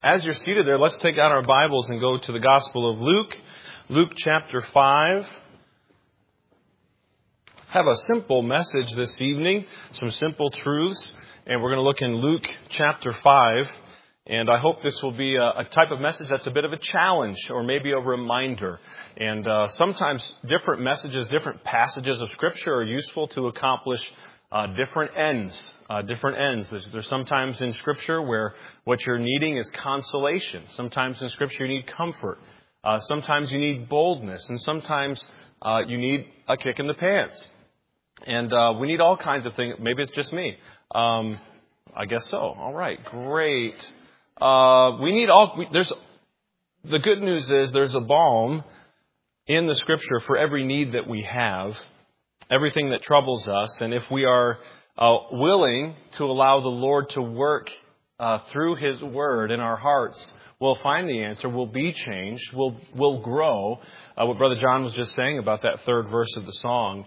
As you're seated there, let's take out our Bibles and go to the Gospel of Luke. Luke chapter 5. Have a simple message this evening, some simple truths, and we're going to look in Luke chapter 5. And I hope this will be a type of message that's a bit of a challenge or maybe a reminder. And sometimes different messages, different passages of Scripture are useful to accomplish different ends. There's sometimes in Scripture where what you're needing is consolation. Sometimes in Scripture you need comfort. Sometimes you need boldness. And sometimes you need a kick in the pants. And we need all kinds of things. Maybe it's just me. I guess so. All right. Great. The good news is there's a balm in the Scripture for every need that we have, everything that troubles us. And if we are willing to allow the Lord to work through His Word in our hearts, we'll find the answer. We'll be changed. We'll grow. What Brother John was just saying about that third verse of the song.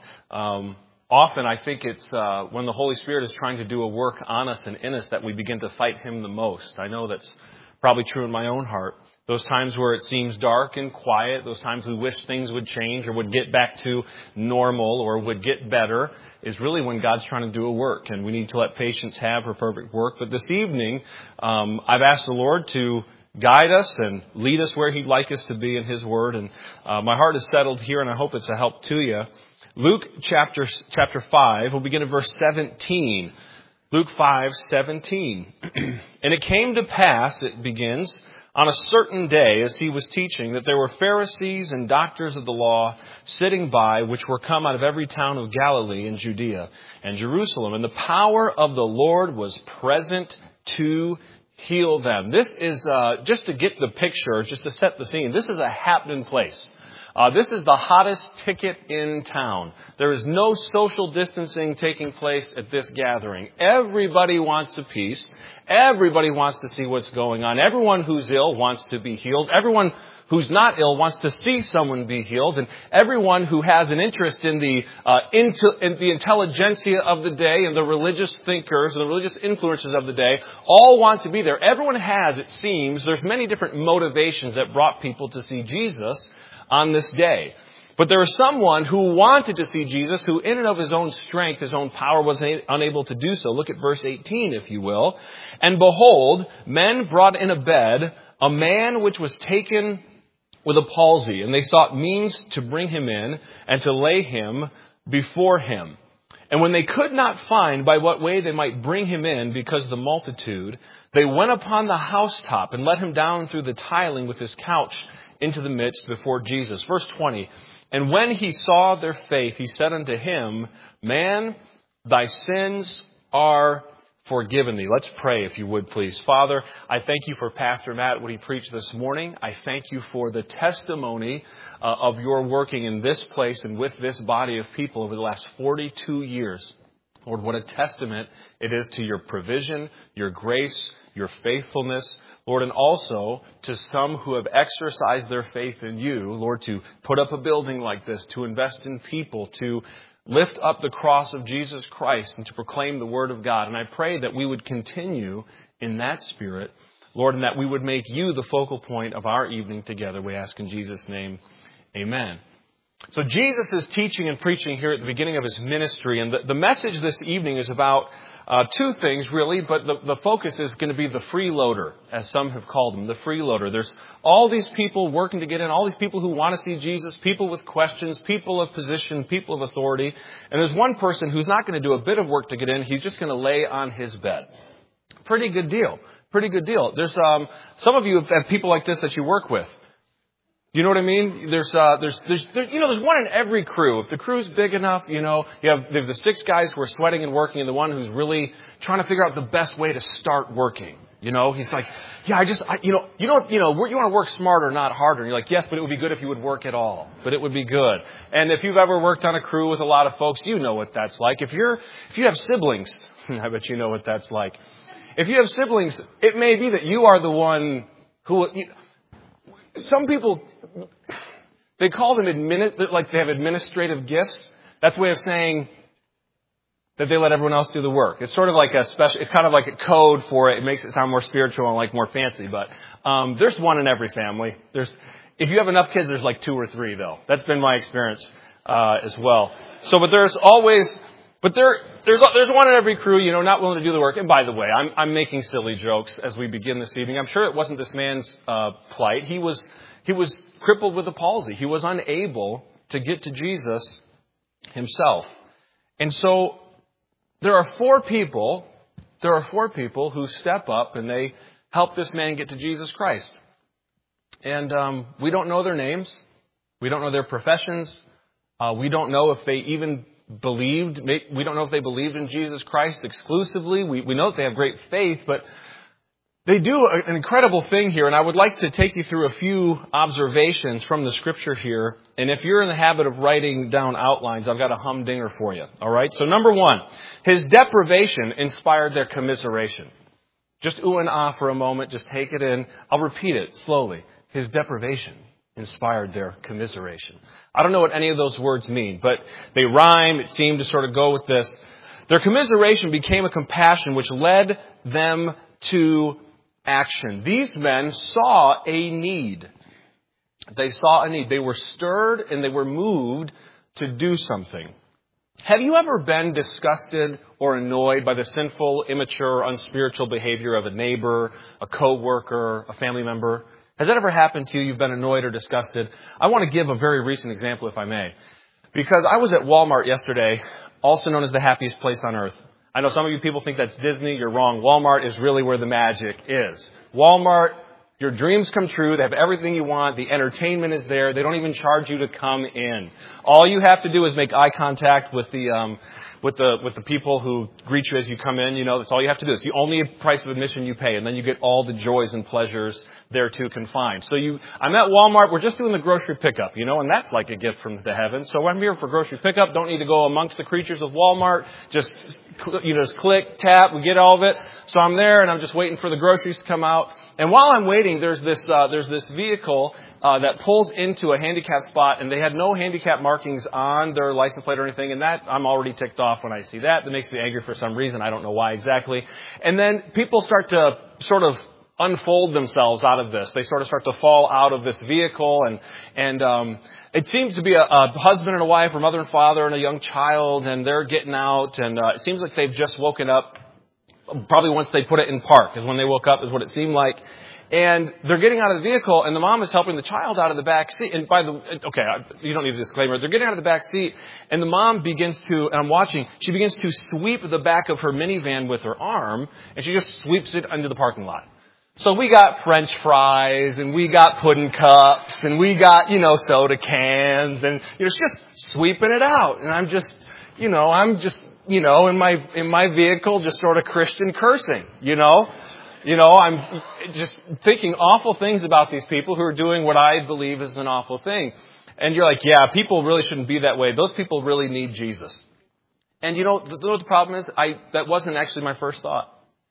Often I think it's when the Holy Spirit is trying to do a work on us and in us that we begin to fight Him the most. I know that's probably true in my own heart. Those times where it seems dark and quiet, those times we wish things would change or would get back to normal or would get better, is really when God's trying to do a work. And we need to let patience have her perfect work. But this evening, I've asked the Lord to guide us and lead us where He'd like us to be in His Word. And my heart is settled here, and I hope it's a help to you. Luke chapter 5, we'll begin at verse 17. Luke 5:17. And it came to pass, it begins, on a certain day as He was teaching, that there were Pharisees and doctors of the law sitting by, which were come out of every town of Galilee and Judea and Jerusalem. And the power of the Lord was present to heal them. This is, just to get the picture, just to set the scene, this is a happening place. This is the hottest ticket in town. There is no social distancing taking place at this gathering. Everybody wants a piece. Everybody wants to see what's going on. Everyone who's ill wants to be healed. Everyone who's not ill wants to see someone be healed. And everyone who has an interest in the intelligentsia of the day and the religious thinkers and the religious influencers of the day all want to be there. Everyone has, it seems, there's many different motivations that brought people to see Jesus on this day. But there was someone who wanted to see Jesus, who in and of his own strength, his own power, was unable to do so. Look at verse 18, if you will. And behold, men brought in a bed a man which was taken with a palsy, and they sought means to bring him in and to lay him before him. And when they could not find by what way they might bring him in because of the multitude, they went upon the housetop and let him down through the tiling with his couch into the midst before Jesus. Verse 20, and when he saw their faith, he said unto him, Man, thy sins are forgiven thee. Let's pray, if you would, please. Father, I thank you for Pastor Matt, what he preached this morning. I thank you for the testimony of your working in this place and with this body of people over the last 42 years. Lord, what a testament it is to your provision, your grace, your faithfulness, Lord, and also to some who have exercised their faith in you, Lord, to put up a building like this, to invest in people, to lift up the cross of Jesus Christ and to proclaim the Word of God. And I pray that we would continue in that spirit, Lord, and that we would make you the focal point of our evening together. We ask in Jesus' name, amen. So Jesus is teaching and preaching here at the beginning of his ministry. And the message this evening is about two things, really. But the focus is going to be the freeloader, as some have called him, the freeloader. There's all these people working to get in, all these people who want to see Jesus, people with questions, people of position, people of authority. And there's one person who's not going to do a bit of work to get in. He's just going to lay on his bed. Pretty good deal. Pretty good deal. There's some of you have people like this that you work with. You know what I mean? There's one in every crew. If the crew's big enough, you have the 6 guys who are sweating and working and the one who's really trying to figure out the best way to start working. He's like, yeah, you want to work smarter, not harder. And you're like, yes, but it would be good if you would work at all. But it would be good. And if you've ever worked on a crew with a lot of folks, you know what that's like. If you have siblings, I bet you know what that's like. If you have siblings, it may be that you are the one who, some people, they call them they have administrative gifts. That's a way of saying that they let everyone else do the work. It's sort of like it's kind of like a code for it. It makes it sound more spiritual and like more fancy. But there's one in every family. If you have enough kids, there's like 2 or 3 though. That's been my experience as well. So, but there's always, there's one in every crew, not willing to do the work. And by the way, I'm making silly jokes as we begin this evening. I'm sure it wasn't this man's plight. He was crippled with a palsy. He was unable to get to Jesus himself. And so there are 4 people who step up and they help this man get to Jesus Christ. And we don't know their names. We don't know their professions. We don't know if they even believed. We don't know if they believed in Jesus Christ exclusively. We know that they have great faith, but they do an incredible thing here. And I would like to take you through a few observations from the Scripture here. And if you're in the habit of writing down outlines, I've got a humdinger for you. All right. So number 1, his deprivation inspired their commiseration. Just ooh and ah for a moment. Just take it in. I'll repeat it slowly. His deprivation inspired their commiseration. I don't know what any of those words mean, but they rhyme. It seemed to sort of go with this. Their commiseration became a compassion which led them to action. These men saw a need. They saw a need. They were stirred and they were moved to do something. Have you ever been disgusted or annoyed by the sinful, immature, unspiritual behavior of a neighbor, a coworker, a family member? Has that ever happened to you? You've been annoyed or disgusted? I want to give a very recent example, if I may. Because I was at Walmart yesterday, also known as the happiest place on earth. I know some of you people think that's Disney. You're wrong. Walmart is really where the magic is. Walmart, your dreams come true. They have everything you want. The entertainment is there. They don't even charge you to come in. All you have to do is make eye contact with the people who greet you as you come in. That's all you have to do. It's the only price of admission you pay, and then you get all the joys and pleasures there too confined. So I'm at Walmart. We're just doing the grocery pickup, and that's like a gift from the heavens. So I'm here for grocery pickup. Don't need to go amongst the creatures of Walmart. Just click, tap, we get all of it. So I'm there and I'm just waiting for the groceries to come out. And while I'm waiting, there's this vehicle that pulls into a handicap spot, and they had no handicap markings on their license plate or anything. And that I'm already ticked off when I see that. That makes me angry for some reason. I don't know why exactly. And then people start to sort of unfold themselves out of this. They sort of start to fall out of this vehicle, and it seems to be a husband and a wife, or mother and father and a young child, and they're getting out, and it seems like they've just woken up. Probably once they put it in park is when they woke up, is what it seemed like. And they're getting out of the vehicle, and the mom is helping the child out of the back seat. And you don't need a disclaimer. They're getting out of the back seat, and the mom begins to, and I'm watching, she begins to sweep the back of her minivan with her arm, and she just sweeps it into the parking lot. So we got French fries, and we got pudding cups, and we got, soda cans, and, it's just sweeping it out. And I'm just, in my vehicle, just sort of Christian cursing, I'm just thinking awful things about these people who are doing what I believe is an awful thing. And you're like, yeah, people really shouldn't be that way. Those people really need Jesus. And the problem is, that wasn't actually my first thought.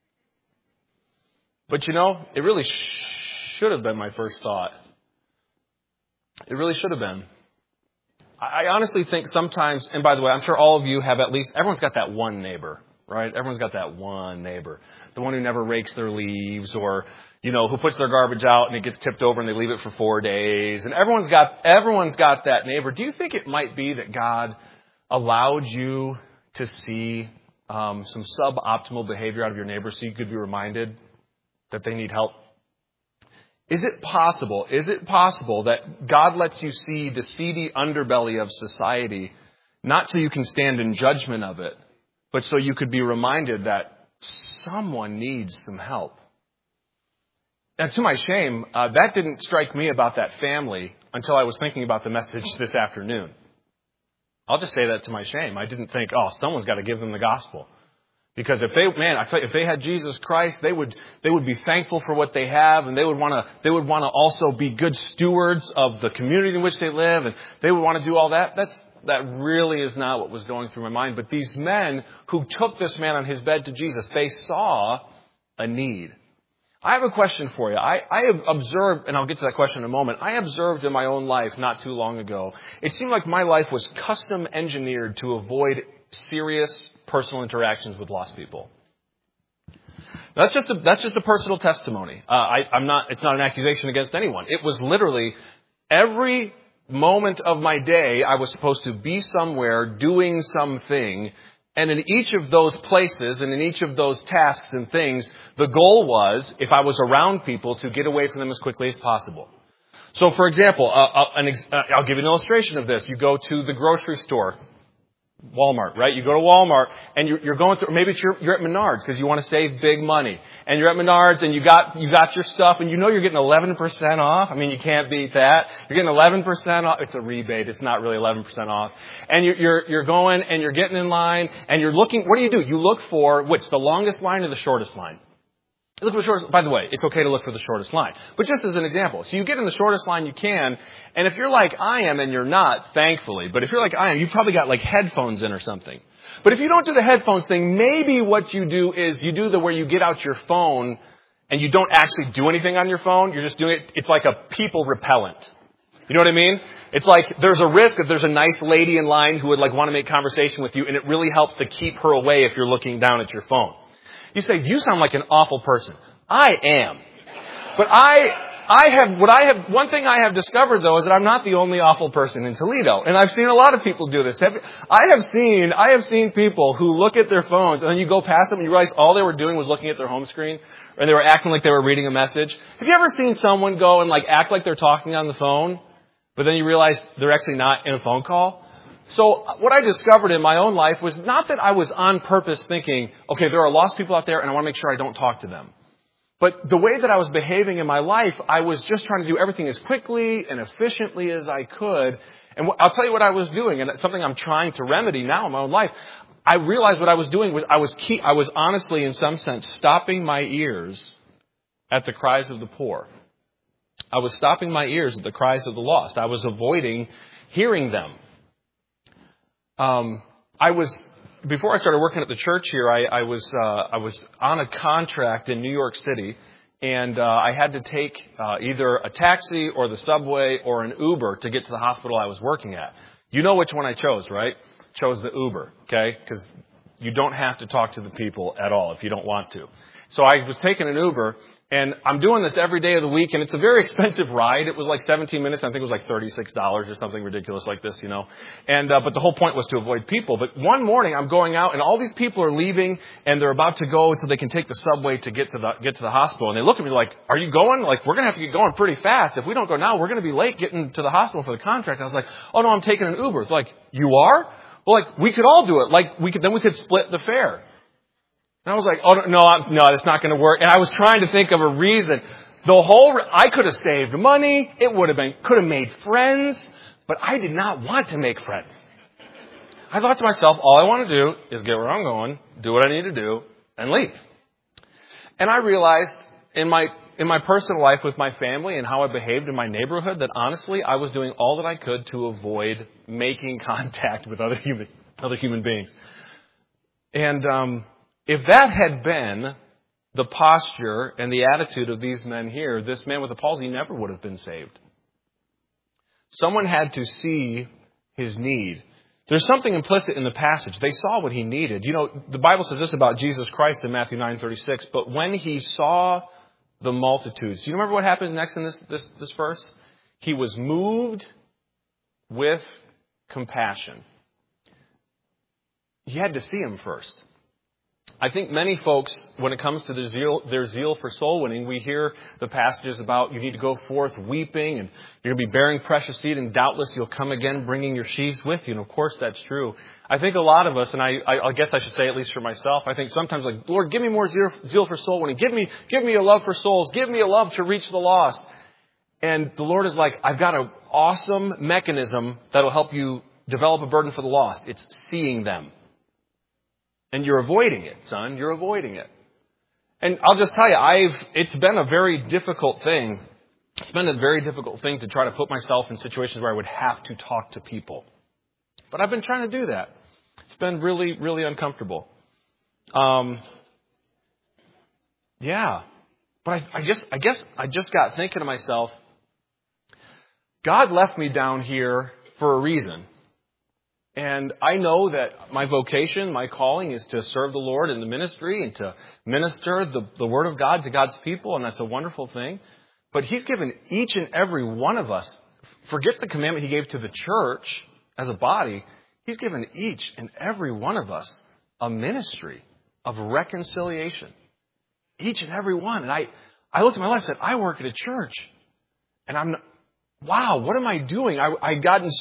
But it really should have been my first thought. It really should have been. I honestly think sometimes, and by the way, I'm sure all of you have everyone's got that one neighbor, right? Everyone's got that one neighbor. The one who never rakes their leaves, or, who puts their garbage out and it gets tipped over and they leave it for 4 days. And everyone's got that neighbor. Do you think it might be that God allowed you to see some suboptimal behavior out of your neighbor so you could be reminded that they need help? Is it possible that God lets you see the seedy underbelly of society, not so you can stand in judgment of it, but so you could be reminded that someone needs some help? And to my shame, that didn't strike me about that family until I was thinking about the message this afternoon. I'll just say that to my shame. I didn't think, someone's got to give them the gospel. Because if they had Jesus Christ, they would be thankful for what they have, and they would want to also be good stewards of the community in which they live, and they would want to do all that. That really is not what was going through my mind. But these men who took this man on his bed to Jesus, they saw a need. I have a question for you. I have observed, and I'll get to that question in a moment. I observed in my own life not too long ago. It seemed like my life was custom engineered to avoid serious personal interactions with lost people. That's just a personal testimony. It's not an accusation against anyone. It was literally every moment of my day I was supposed to be somewhere doing something. And in each of those places and in each of those tasks and things, the goal was, if I was around people, to get away from them as quickly as possible. So, for example, I'll give you an illustration of this. You go to the grocery store. Walmart, right? You go to Walmart and you're going through, maybe you're at Menards because you want to save big money. And you're at Menards and you got your stuff and you know you're getting 11% off. I mean, you can't beat that. You're getting 11% off. It's a rebate. It's not really 11% off. And you're going and you're getting in line and you're looking, what do? You look for which? The longest line or the shortest line? You look for the shortest. By the way, it's okay to look for the shortest line. But just as an example, so you get in the shortest line you can, and if you're like I am, and you're not, thankfully, but if you're like I am, you've probably got like headphones in or something. But if you don't do the headphones thing, maybe what you do is you do the where you get out your phone and you don't actually do anything on your phone. You're just doing it. It's like a people repellent. You know what I mean? It's like there's a risk that there's a nice lady in line who would like want to make conversation with you, and it really helps to keep her away if you're looking down at your phone. You say, you sound like an awful person. I am. But one thing I have discovered though is that I'm not the only awful person in Toledo. And I've seen a lot of people do this. I have seen people who look at their phones and then you go past them and you realize all they were doing was looking at their home screen and they were acting like they were reading a message. Have you ever seen someone go and like act like they're talking on the phone, but then you realize they're actually not in a phone call? So what I discovered in my own life was not that I was on purpose thinking, okay, there are lost people out there and I want to make sure I don't talk to them. But the way that I was behaving in my life, I was just trying to do everything as quickly and efficiently as I could. And I'll tell you what I was doing, and it's something I'm trying to remedy now in my own life. I realized what I was doing was I was honestly, in some sense, stopping my ears at the cries of the poor. I was stopping my ears at the cries of the lost. I was avoiding hearing them. Before I started working at the church here, I was on a contract in New York City, and I had to take either a taxi or the subway or an Uber to get to the hospital I was working at. You know which one I chose, right? Chose the Uber, okay? Because you don't have to talk to the people at all if you don't want to. So I was taking an Uber, and I'm doing this every day of the week, and it's a very expensive ride. It was like 17 minutes. I think it was like $36 or something ridiculous like this, you know. And but the whole point was to avoid people. But one morning I'm going out, and all these people are leaving, and they're about to go so they can take the subway to get to the hospital. And they look at me like, "Are you going? Like, we're going to have to get going pretty fast. If we don't go now, we're going to be late getting to the hospital for the contract." And I was like, "Oh no, I'm taking an Uber." They're like, "You are?" Well, like we could all do it. Like we could split the fare. And I was like, "Oh no, that's not going to work." And I was trying to think of a reason. I could have saved money. Could have made friends, but I did not want to make friends. I thought to myself, all I want to do is get where I'm going, do what I need to do, and leave. And I realized in my personal life with my family and how I behaved in my neighborhood that honestly, I was doing all that I could to avoid making contact with other human beings. And if that had been the posture and the attitude of these men here, this man with a palsy never would have been saved. Someone had to see his need. There's something implicit in the passage. They saw what he needed. You know, the Bible says this about Jesus Christ in Matthew 9:36. But when he saw the multitudes, do you remember what happened next in this verse? He was moved with compassion. He had to see him first. I think many folks, when it comes to their zeal for soul winning, we hear the passages about you need to go forth weeping and you're going to be bearing precious seed and doubtless you'll come again bringing your sheaves with you. And of course that's true. I think a lot of us, and I guess I should say at least for myself, I think sometimes like, Lord, give me more zeal for soul winning. Give me a love for souls. Give me a love to reach the lost. And the Lord is like, I've got an awesome mechanism that'll help you develop a burden for the lost. It's seeing them. And you're avoiding it, son. You're avoiding it. And I'll just tell you, it's been a very difficult thing. It's been a very difficult thing to try to put myself in situations where I would have to talk to people. But I've been trying to do that. It's been really, really uncomfortable. Yeah. But I guess I just got thinking to myself, God left me down here for a reason. And I know that my vocation, my calling is to serve the Lord in the ministry and to minister the Word of God to God's people, and that's a wonderful thing. But He's given each and every one of us, forget the commandment He gave to the church as a body, He's given each and every one of us a ministry of reconciliation. Each and every one. And I looked at my life and said, I work at a church. And wow, what am I doing? I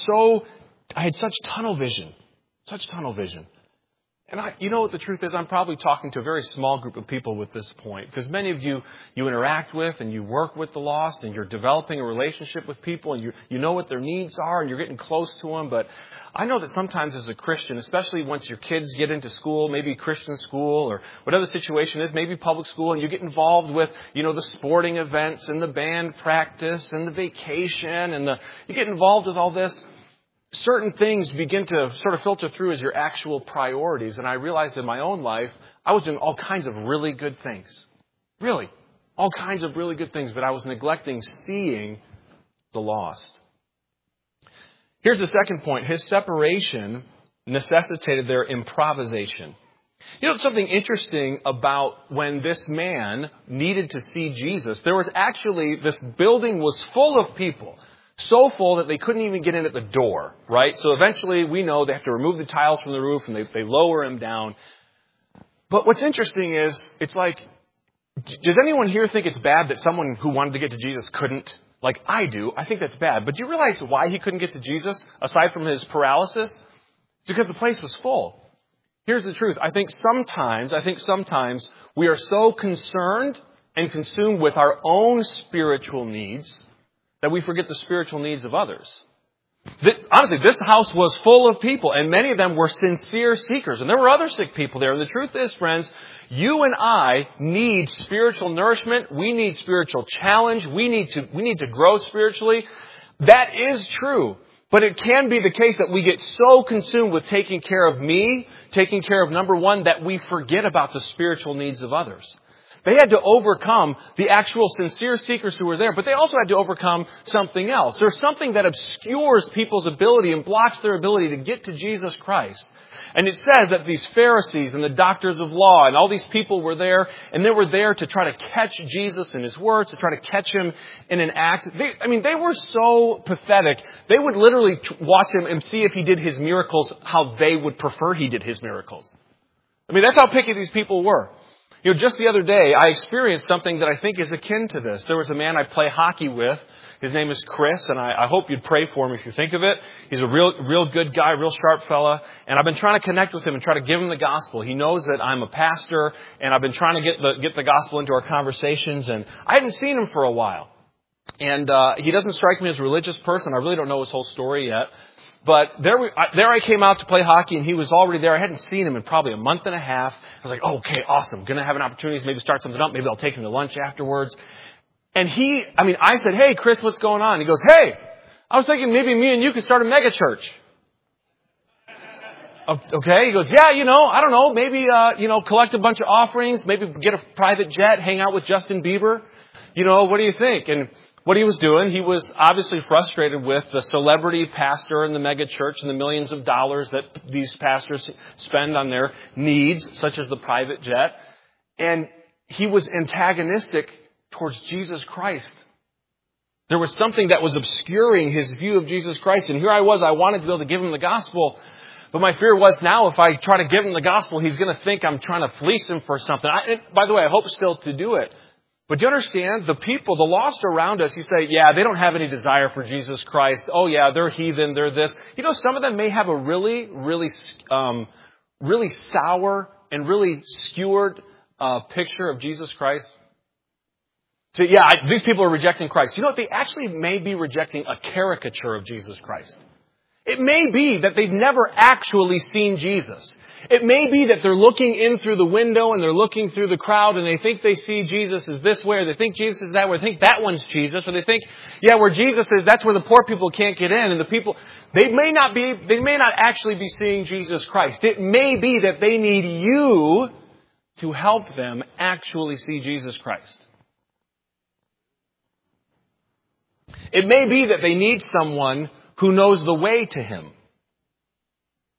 had such tunnel vision. Such tunnel vision. And you know what the truth is? I'm probably talking to a very small group of people with this point. Because many of you interact with and you work with the lost and you're developing a relationship with people and you know what their needs are and you're getting close to them. But I know that sometimes as a Christian, especially once your kids get into school, maybe Christian school or whatever the situation is, maybe public school, and you get involved with, the sporting events and the band practice and the vacation and you get involved with all this. Certain things begin to sort of filter through as your actual priorities. And I realized in my own life, I was doing all kinds of really good things. Really. All kinds of really good things. But I was neglecting seeing the lost. Here's the second point. His separation necessitated their improvisation. Something interesting about when this man needed to see Jesus, there was actually, this building was full of people. So full that they couldn't even get in at the door, right? So eventually we know they have to remove the tiles from the roof and they lower him down. But what's interesting is, it's like, does anyone here think it's bad that someone who wanted to get to Jesus couldn't? Like I do. I think that's bad. But do you realize why he couldn't get to Jesus, aside from his paralysis? It's because the place was full. Here's the truth. I think sometimes we are so concerned and consumed with our own spiritual needs that we forget the spiritual needs of others. Honestly, this house was full of people, and many of them were sincere seekers. And there were other sick people there. And the truth is, friends, you and I need spiritual nourishment. We need spiritual challenge. We need to grow spiritually. That is true. But it can be the case that we get so consumed with taking care of me, taking care of number one, that we forget about the spiritual needs of others. They had to overcome the actual sincere seekers who were there, but they also had to overcome something else. There's something that obscures people's ability and blocks their ability to get to Jesus Christ. And it says that these Pharisees and the doctors of law and all these people were there, and they were there to try to catch Jesus in his words, to try to catch him in an act. They were so pathetic. They would literally watch him and see if he did his miracles how they would prefer he did his miracles. That's how picky these people were. Just the other day, I experienced something that I think is akin to this. There was a man I play hockey with. His name is Chris, and I hope you'd pray for him if you think of it. He's a real good guy, real sharp fella. And I've been trying to connect with him and try to give him the gospel. He knows that I'm a pastor, and I've been trying to get the gospel into our conversations. And I hadn't seen him for a while. And he doesn't strike me as a religious person. I really don't know his whole story yet. But there I came out to play hockey, and he was already there. I hadn't seen him in probably a month and a half. I was like, oh, okay, awesome. Going to have an opportunity to maybe start something up. Maybe I'll take him to lunch afterwards. And I said, hey, Chris, what's going on? He goes, hey, I was thinking maybe me and you could start a mega church. Okay. He goes, yeah, I don't know. Maybe, collect a bunch of offerings, maybe get a private jet, hang out with Justin Bieber. What do you think? And what he was doing, he was obviously frustrated with the celebrity pastor in the mega church and the millions of dollars that these pastors spend on their needs, such as the private jet. And he was antagonistic towards Jesus Christ. There was something that was obscuring his view of Jesus Christ. And here I wanted to be able to give him the gospel. But my fear was now if I try to give him the gospel, he's going to think I'm trying to fleece him for something. By the way, I hope still to do it. But do you understand, the people, the lost around us, you say, yeah, they don't have any desire for Jesus Christ. Oh, yeah, they're heathen, they're this. Some of them may have a really, really, really sour and really skewered picture of Jesus Christ. So, yeah, these people are rejecting Christ. You know what? They actually may be rejecting a caricature of Jesus Christ. It may be that they've never actually seen Jesus. It may be that they're looking in through the window and they're looking through the crowd and they think they see Jesus as this way, or they think Jesus is that way, they think that one's Jesus, or they think, yeah, where Jesus is, that's where the poor people can't get in. And the people, they may not actually be seeing Jesus Christ. It may be that they need you to help them actually see Jesus Christ. It may be that they need someone who knows the way to Him.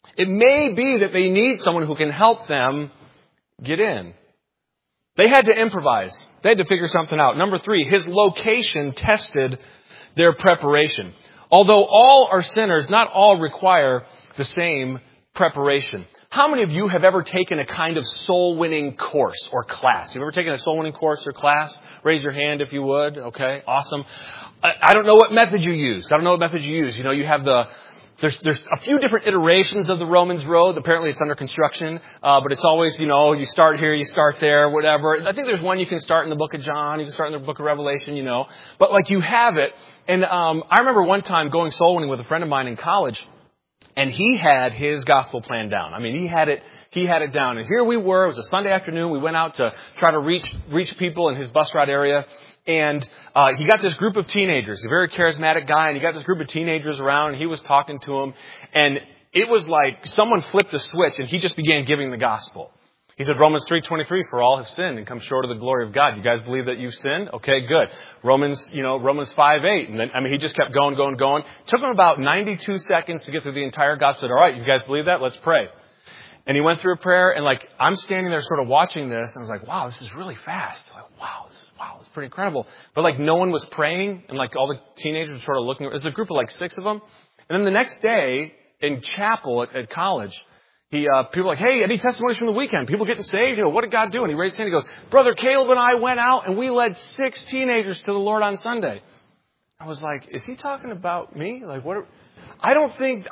It may be that they need someone who can help them get in. They had to improvise. They had to figure something out. Number 3, his location tested their preparation. Although all are sinners, not all require the same preparation. How many of you have ever taken a kind of soul-winning course or class? You've ever taken a soul-winning course or class? Raise your hand if you would. Okay, awesome. I don't know what method you use. You know, you have there's a few different iterations of the Romans Road. Apparently it's under construction. But it's always, you know, you start here, you start there, whatever. I think there's one you can start in the book of John. You can start in the book of Revelation, you know. But like you have it. And I remember one time going soul winning with a friend of mine in college. And he had his gospel plan down. I mean, he had it down. And here we were. It was a Sunday afternoon. We went out to try to reach people in his bus route area. And he got this group of teenagers, a very charismatic guy, and he got this group of teenagers around, and he was talking to them. And it was like someone flipped a switch, and he just began giving the gospel. He said, Romans 3:23, for all have sinned and come short of the glory of God. You guys believe that you've sinned? Okay, good. Romans 5:8. And then, he just kept going. It took him about 92 seconds to get through the entire gospel. Said, all right, you guys believe that? Let's pray. And he went through a prayer, and I'm standing there sort of watching this, and I was like, wow, this is really fast. It's pretty incredible. But no one was praying, and all the teenagers were sort of looking. It was a group of 6 of them. And then the next day in chapel at college, people were like, hey, any testimonies from the weekend? People getting saved? What did God do? And he raised his hand and he goes, Brother Caleb and I went out and we led 6 teenagers to the Lord on Sunday. I was like, is he talking about me? I don't think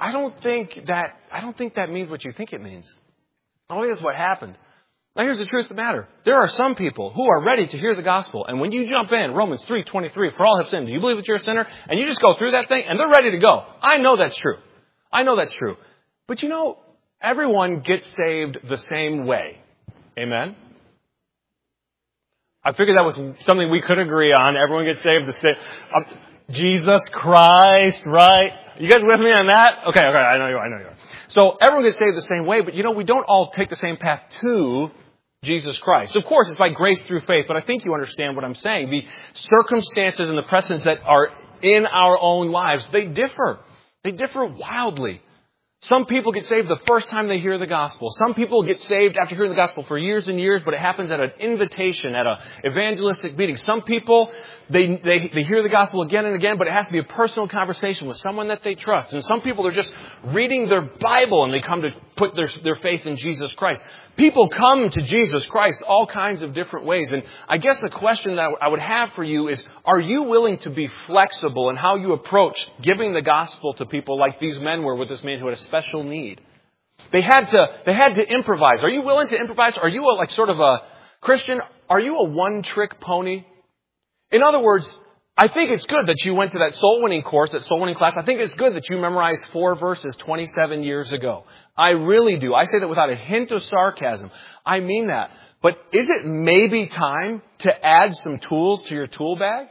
that means what you think it means. I don't think that's what happened. Now here's the truth of the matter. There are some people who are ready to hear the gospel. And when you jump in, Romans 3:23, for all have sinned. Do you believe that you're a sinner? And you just go through that thing and they're ready to go. I know that's true. But everyone gets saved the same way. Amen? I figured that was something we could agree on. Everyone gets saved the same. Jesus Christ, right? You guys with me on that? Okay, I know you are. So everyone gets saved the same way, but we don't all take the same path to Jesus Christ. Of course, it's by grace through faith, but I think you understand what I'm saying. The circumstances and the precedents that are in our own lives, they differ. They differ wildly. Some people get saved the first time they hear the gospel. Some people get saved after hearing the gospel for years and years, but it happens at an invitation, at an evangelistic meeting. Some people, they hear the gospel again and again, but it has to be a personal conversation with someone that they trust. And some people are just reading their Bible and they come to put their faith in Jesus Christ. People come to Jesus Christ all kinds of different ways. And I guess the question that I would have for you is, are you willing to be flexible in how you approach giving the gospel to people like these men were with this man who had a special need? They had to improvise. Are you willing to improvise? Are you a Christian? Are you a one-trick pony? In other words, I think it's good that you went to that soul-winning course, that soul-winning class. I think it's good that you memorized 4 verses 27 years ago. I really do. I say that without a hint of sarcasm. I mean that. But is it maybe time to add some tools to your tool bag?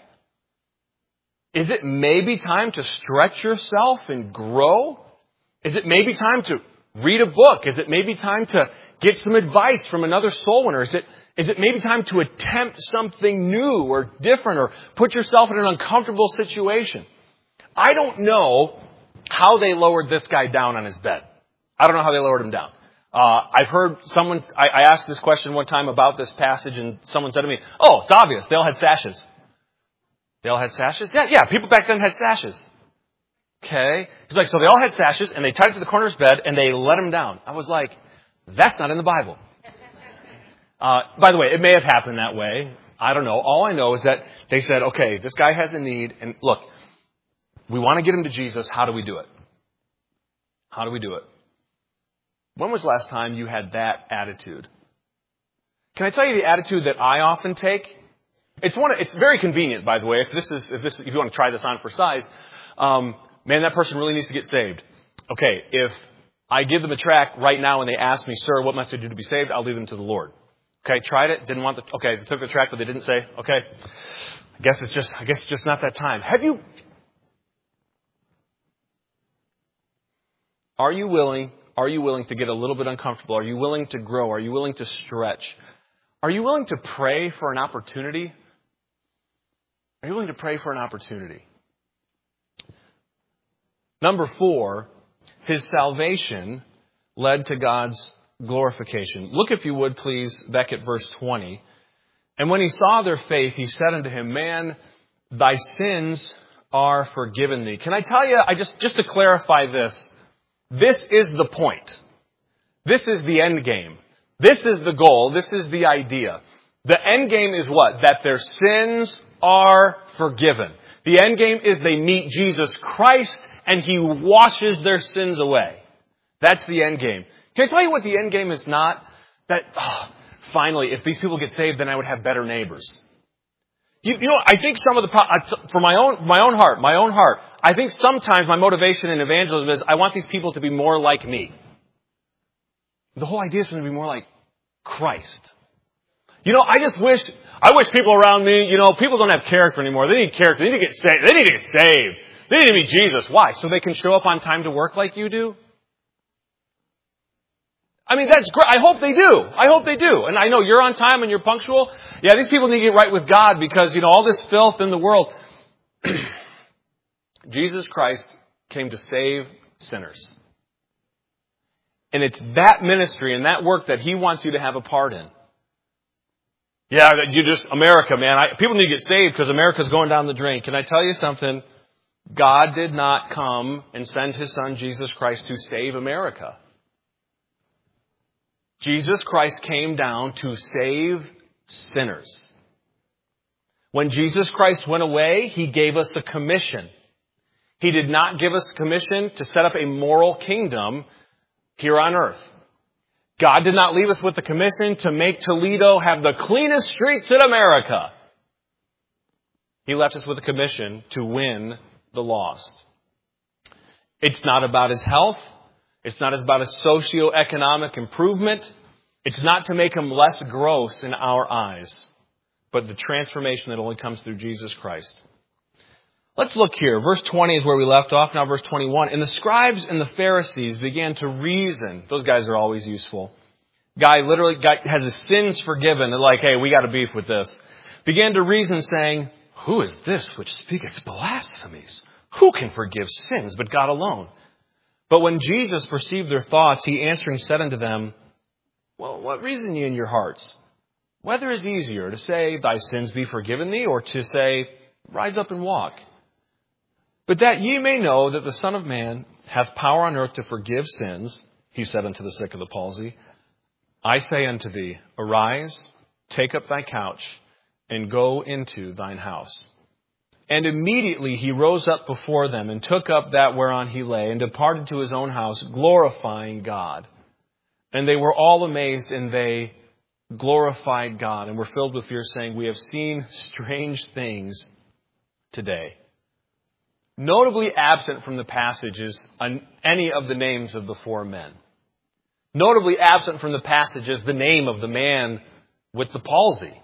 Is it maybe time to stretch yourself and grow? Is it maybe time to read a book? Is it maybe time to get some advice from another soul winner? Is it maybe time to attempt something new or different or put yourself in an uncomfortable situation? I don't know how they lowered this guy down on his bed. I don't know how they lowered him down. I've heard someone, I asked this question one time about this passage and someone said to me, oh, it's obvious. They all had sashes. They all had sashes? Yeah, people back then had sashes. Okay. He's like, so they all had sashes and they tied it to the corner of his bed and they let him down. I was like, that's not in the Bible. By the way, it may have happened that way. I don't know. All I know is that they said, okay, this guy has a need. And look, we want to get him to Jesus. How do we do it? When was the last time you had that attitude? Can I tell you the attitude that I often take? It's very convenient, by the way. If you want to try this on for size, man, that person really needs to get saved. Okay, if I give them a tract right now and they ask me, sir, what must I do to be saved? I'll lead them to the Lord. Okay, tried it, they took the tract, but they didn't say, okay, I guess it's just not that time. Are you willing to get a little bit uncomfortable? Are you willing to grow? Are you willing to stretch? Are you willing to pray for an opportunity? Are you willing to pray for an opportunity? Number 4, his salvation led to God's glorification. Look, if you would, please, back at verse 20. And when he saw their faith, he said unto him, Man, thy sins are forgiven thee. Can I tell you, just to clarify this is the point. This is the end game. This is the goal. This is the idea. The end game is what? That their sins are forgiven. The end game is they meet Jesus Christ and he washes their sins away. That's the end game. Can I tell you what the end game is not? That, finally, if these people get saved, then I would have better neighbors. You know, I think some of the, for my own heart, I think sometimes my motivation in evangelism is I want these people to be more like me. The whole idea is for them to be more like Christ. You know, I wish people around me, you know, people don't have character anymore. They need character. They need to get saved. They need to get saved. They need to meet Jesus. Why? So they can show up on time to work like you do? I mean, that's great. I hope they do. I hope they do. And I know you're on time and you're punctual. Yeah, these people need to get right with God because, you know, all this filth in the world. Jesus Christ came to save sinners. And it's that ministry and that work that he wants you to have a part in. Yeah, America, man. People need to get saved because America's going down the drain. Can I tell you something? God did not come and send his son, Jesus Christ, to save America. Jesus Christ came down to save sinners. When Jesus Christ went away, he gave us a commission. He did not give us a commission to set up a moral kingdom here on earth. God did not leave us with the commission to make Toledo have the cleanest streets in America. He left us with a commission to win the lost. It's not about his health. It's not about his socioeconomic improvement. It's not to make him less gross in our eyes, but the transformation that only comes through Jesus Christ. Let's look here. Verse 20 is where we left off. Now verse 21. And the scribes and the Pharisees began to reason. Those guys are always useful. Guy has his sins forgiven. They're like, hey, we got to beef with this. Began to reason, saying, who is this which speaketh blasphemies? Who can forgive sins but God alone? But when Jesus perceived their thoughts, he answering said unto them, well, what reason ye in your hearts? Whether is easier, to say, thy sins be forgiven thee, or to say, rise up and walk? But that ye may know that the Son of Man hath power on earth to forgive sins, he said unto the sick of the palsy, I say unto thee, arise, take up thy couch, and go into thine house. And immediately he rose up before them, and took up that whereon he lay, and departed to his own house, glorifying God. And they were all amazed, and they glorified God, and were filled with fear, saying, we have seen strange things today. Notably absent from the passage is any of the names of the four men. Notably absent from the passage is the name of the man with the palsy.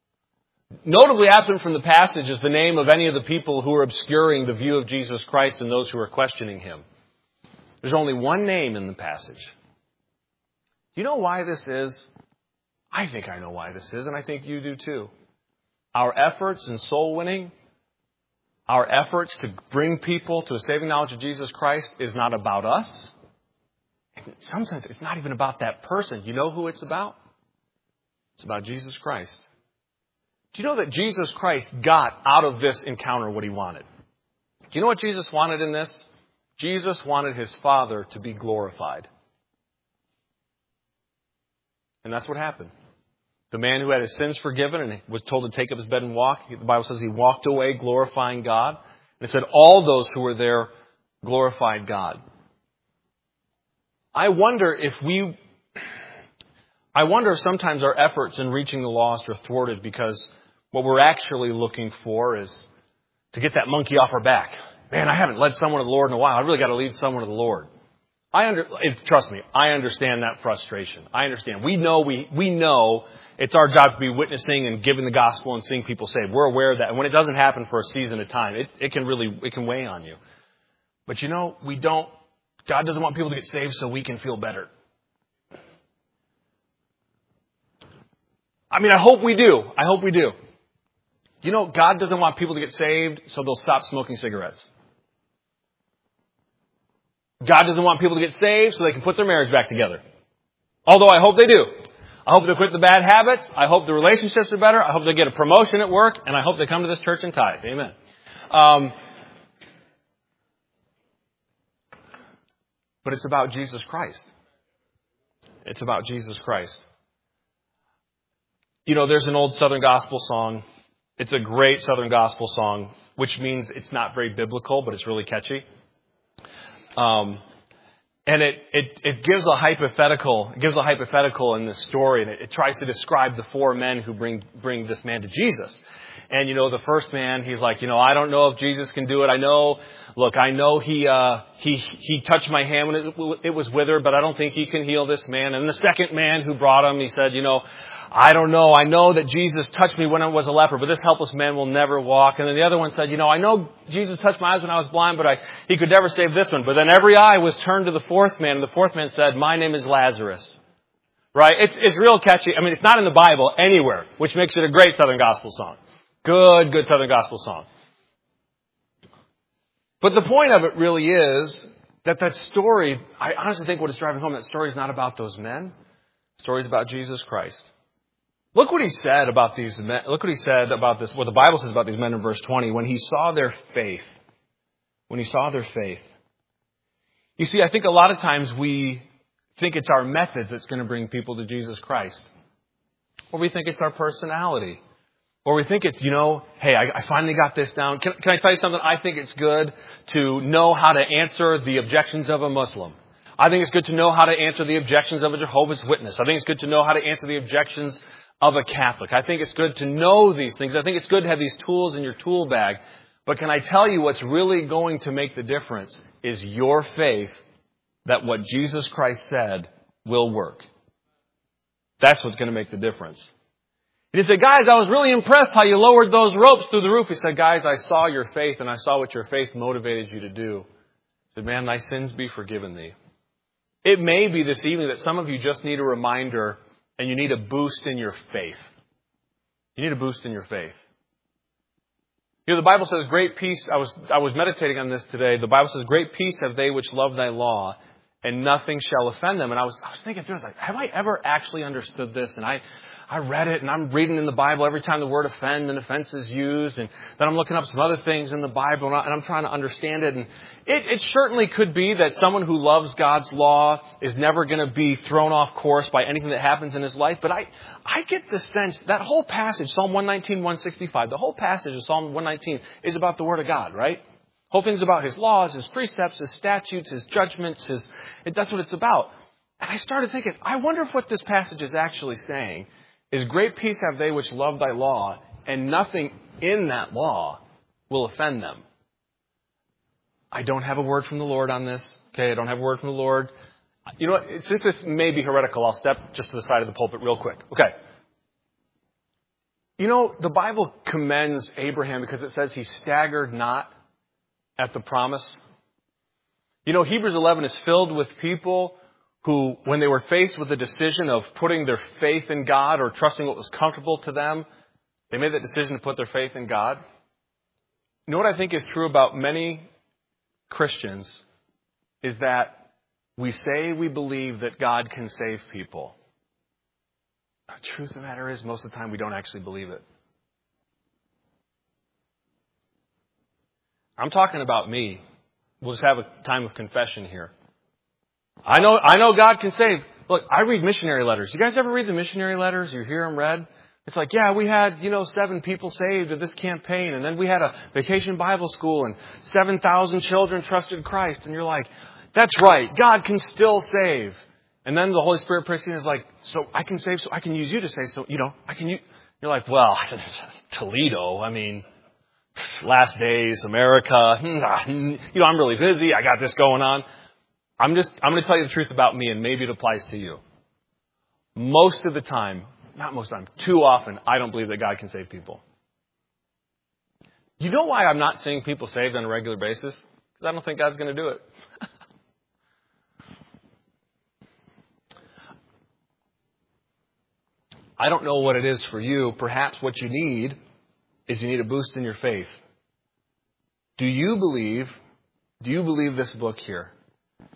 Notably absent from the passage is the name of any of the people who are obscuring the view of Jesus Christ and those who are questioning him. There's only one name in the passage. You know why this is? I think I know why this is, and I think you do too. Our efforts in soul winning, our efforts to bring people to a saving knowledge of Jesus Christ is not about us. In some sense, it's not even about that person. You know who it's about? It's about Jesus Christ. Do you know that Jesus Christ got out of this encounter what he wanted? Do you know what Jesus wanted in this? Jesus wanted his Father to be glorified. And that's what happened. The man who had his sins forgiven and was told to take up his bed and walk, the Bible says he walked away glorifying God. And it said all those who were there glorified God. I wonder if sometimes our efforts in reaching the lost are thwarted because what we're actually looking for is to get that monkey off our back. Man, I haven't led someone to the Lord in a while. I really got to lead someone to the Lord. Trust me, I understand that frustration. I understand. We know it's our job to be witnessing and giving the gospel and seeing people saved. We're aware of that. And when it doesn't happen for a season at a time, it can weigh on you. But you know, God doesn't want people to get saved so we can feel better. I mean, I hope we do. You know, God doesn't want people to get saved so they'll stop smoking cigarettes. God doesn't want people to get saved so they can put their marriage back together. Although I hope they do. I hope they quit the bad habits. I hope the relationships are better. I hope they get a promotion at work. And I hope they come to this church and tithe. Amen. But it's about Jesus Christ. It's about Jesus Christ. You know, there's an old Southern Gospel song. It's a great Southern Gospel song, which means it's not very biblical, but it's really catchy. And it gives a hypothetical. It gives a hypothetical in this story, and it tries to describe the four men who bring this man to Jesus. And you know, the first man, he's like, you know, I don't know if Jesus can do it. I know he touched my hand when it was withered, but I don't think he can heal this man. And the second man who brought him, he said, you know, I don't know. I know that Jesus touched me when I was a leper, but this helpless man will never walk. And then the other one said, you know, I know Jesus touched my eyes when I was blind, but he could never save this one. But then every eye was turned to the fourth man, and the fourth man said, my name is Lazarus. Right? It's real catchy. I mean, it's not in the Bible anywhere, which makes it a great Southern Gospel song. Good Southern Gospel song. But the point of it really is that story, I honestly think what it's driving home, that story is not about those men. The story is about Jesus Christ. Look what he said about these men. Look what he said about this, what the Bible says about these men in verse 20. When he saw their faith. When he saw their faith. You see, I think a lot of times we think it's our methods that's going to bring people to Jesus Christ. Or we think it's our personality. Or we think it's, you know, hey, I finally got this down. Can I tell you something? I think it's good to know how to answer the objections of a Muslim. I think it's good to know how to answer the objections of a Jehovah's Witness. I think it's good to know how to answer the objections of a Catholic. I think it's good to know these things. I think it's good to have these tools in your tool bag. But can I tell you what's really going to make the difference is your faith that what Jesus Christ said will work. That's what's going to make the difference. And he said, guys, I was really impressed how you lowered those ropes through the roof. He said, guys, I saw your faith and I saw what your faith motivated you to do. He said, man, thy sins be forgiven thee. It may be this evening that some of you just need a reminder and you need a boost in your faith. You need a boost in your faith. You know, the Bible says, great peace. I was meditating on this today. The Bible says, great peace have they which love thy law, and nothing shall offend them. And I was thinking through, I was like, have I ever actually understood this? And I read it, and I'm reading in the Bible every time the word offend and offense is used. And then I'm looking up some other things in the Bible, and I'm trying to understand it. And it certainly could be that someone who loves God's law is never going to be thrown off course by anything that happens in his life. But I get the sense that whole passage, Psalm 119, 165, the whole passage of Psalm 119 is about the Word of God, right? The whole thing's about His laws, His precepts, His statutes, His judgments. That's what it's about. And I started thinking, I wonder if what this passage is actually saying is great peace have they which love thy law, and nothing in that law will offend them. I don't have a word from the Lord on this. Okay, I don't have a word from the Lord. You know what? Since this may be heretical, I'll step just to the side of the pulpit real quick. Okay. You know, the Bible commends Abraham because it says he staggered not at the promise. You know, Hebrews 11 is filled with people who, when they were faced with the decision of putting their faith in God or trusting what was comfortable to them, they made that decision to put their faith in God. You know what I think is true about many Christians is that we say we believe that God can save people. The truth of the matter is, most of the time we don't actually believe it. I'm talking about me. We'll just have a time of confession here. I know God can save. Look, I read missionary letters. You guys ever read the missionary letters? You hear them read? It's like, yeah, we had, 7 people saved at this campaign. And then we had a vacation Bible school and 7,000 children trusted Christ. And you're like, that's right. God can still save. And then the Holy Spirit pricks you and is like, so I can save, so I can use you to save. So, I can use. You're like, well, Toledo, last days, America, I'm really busy. I got this going on. I'm going to tell you the truth about me, and maybe it applies to you. Most of the time, not most of the time, too often, I don't believe that God can save people. You know why I'm not seeing people saved on a regular basis? Because I don't think God's going to do it. I don't know what it is for you. Perhaps what you need is you need a boost in your faith. Do you believe this book here?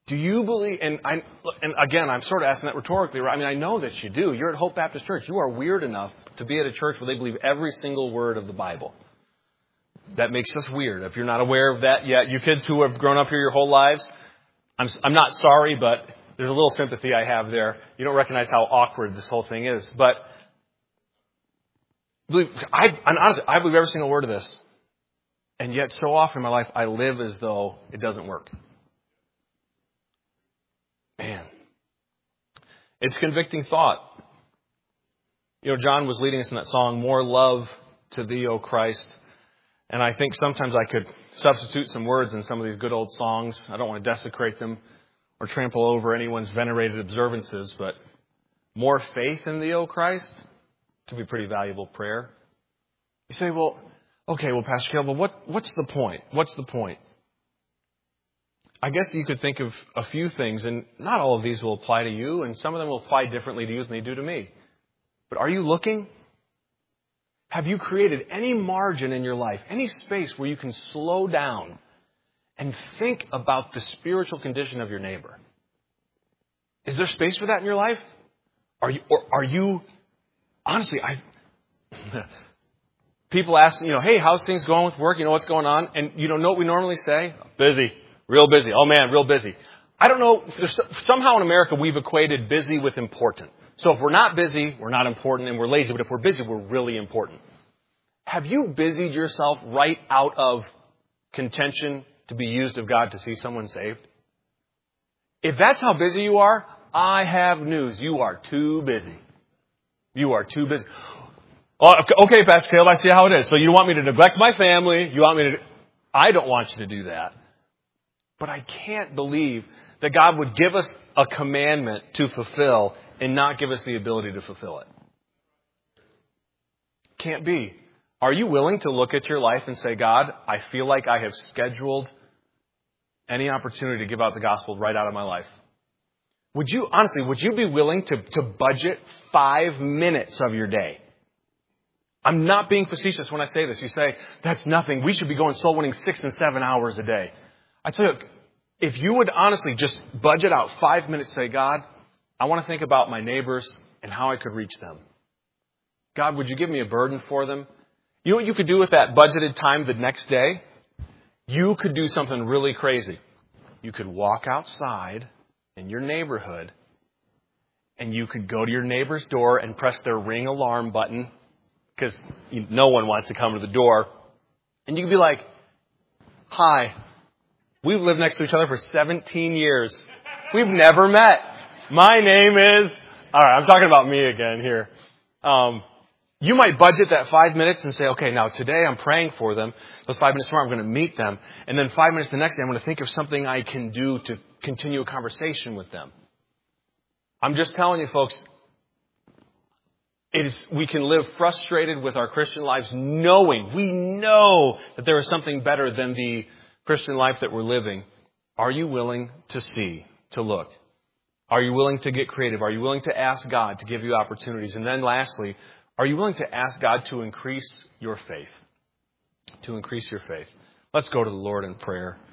Do you believe, and again, I'm sort of asking that rhetorically, right? I mean, I know that you do. You're at Hope Baptist Church. You are weird enough to be at a church where they believe every single word of the Bible. That makes us weird. If you're not aware of that yet, you kids who have grown up here your whole lives, I'm not sorry, but there's a little sympathy I have there. You don't recognize how awkward this whole thing is. But honestly, I believe every single word of this. And yet so often in my life, I live as though it doesn't work. Man, it's convicting thought. You know, John was leading us in that song, More Love to Thee, O Christ. And I think sometimes I could substitute some words in some of these good old songs. I don't want to desecrate them or trample over anyone's venerated observances, but more faith in Thee, O Christ, could be a pretty valuable prayer. You say, well, Pastor Caleb, what's the point? What's the point? I guess you could think of a few things, and not all of these will apply to you, and some of them will apply differently to you than they do to me. But are you looking? Have you created any margin in your life, any space where you can slow down and think about the spiritual condition of your neighbor? Is there space for that in your life? Are you honestly, people ask, hey, how's things going with work? You know what's going on? And you don't know what we normally say? Busy. Real busy. Oh man, real busy. I don't know. Somehow in America we've equated busy with important. So if we're not busy, we're not important and we're lazy. But if we're busy, we're really important. Have you busied yourself right out of contention to be used of God to see someone saved? If that's how busy you are, I have news. You are too busy. You are too busy. Oh, okay, Pastor Caleb, I see how it is. So you want me to neglect my family. I don't want you to do that. But I can't believe that God would give us a commandment to fulfill and not give us the ability to fulfill it. Can't be. Are you willing to look at your life and say, God, I feel like I have scheduled any opportunity to give out the gospel right out of my life? Would you be willing to budget 5 minutes of your day? I'm not being facetious when I say this. You say, that's nothing. We should be going soul winning 6 and 7 hours a day. I tell you, if you would honestly just budget out 5 minutes, say, God, I want to think about my neighbors and how I could reach them. God, would you give me a burden for them? You know what you could do with that budgeted time the next day? You could do something really crazy. You could walk outside in your neighborhood and you could go to your neighbor's door and press their ring alarm button because no one wants to come to the door. And you could be like, hi. We've lived next to each other for 17 years. We've never met. My name is... All right, I'm talking about me again here. You might budget that 5 minutes and say, okay, now today I'm praying for them. Those 5 minutes tomorrow I'm going to meet them. And then 5 minutes the next day I'm going to think of something I can do to continue a conversation with them. I'm just telling you, folks, we can live frustrated with our Christian lives we know that there is something better than the Christian life that we're living. Are you willing to see, to look? Are you willing to get creative? Are you willing to ask God to give you opportunities? And then lastly, are you willing to ask God to increase your faith? To increase your faith. Let's go to the Lord in prayer.